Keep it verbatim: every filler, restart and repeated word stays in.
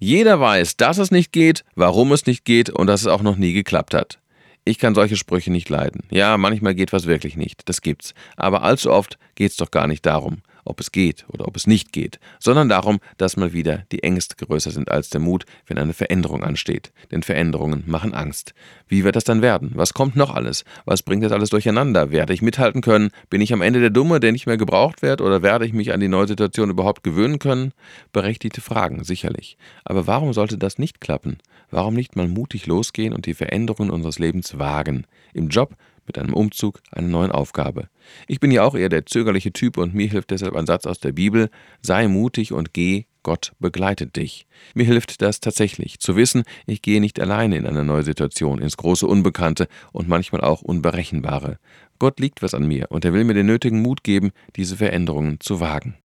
Jeder weiß, dass es nicht geht, warum es nicht geht und dass es auch noch nie geklappt hat. Ich kann solche Sprüche nicht leiden. Ja, manchmal geht was wirklich nicht, das gibt's. Aber allzu oft geht's doch gar nicht darum, ob es geht oder ob es nicht geht, sondern darum, dass mal wieder die Ängste größer sind als der Mut, wenn eine Veränderung ansteht. Denn Veränderungen machen Angst. Wie wird das dann werden? Was kommt noch alles? Was bringt das alles durcheinander? Werde ich mithalten können? Bin ich am Ende der Dumme, der nicht mehr gebraucht wird? Oder werde ich mich an die neue Situation überhaupt gewöhnen können? Berechtigte Fragen, sicherlich. Aber warum sollte das nicht klappen? Warum nicht mal mutig losgehen und die Veränderungen unseres Lebens wagen? Im Job, mit einem Umzug, einer neuen Aufgabe. Ich bin ja auch eher der zögerliche Typ und mir hilft deshalb ein Satz aus der Bibel: Sei mutig und geh, Gott begleitet dich. Mir hilft das tatsächlich, zu wissen, ich gehe nicht alleine in eine neue Situation, ins große Unbekannte und manchmal auch Unberechenbare. Gott liegt was an mir und er will mir den nötigen Mut geben, diese Veränderungen zu wagen.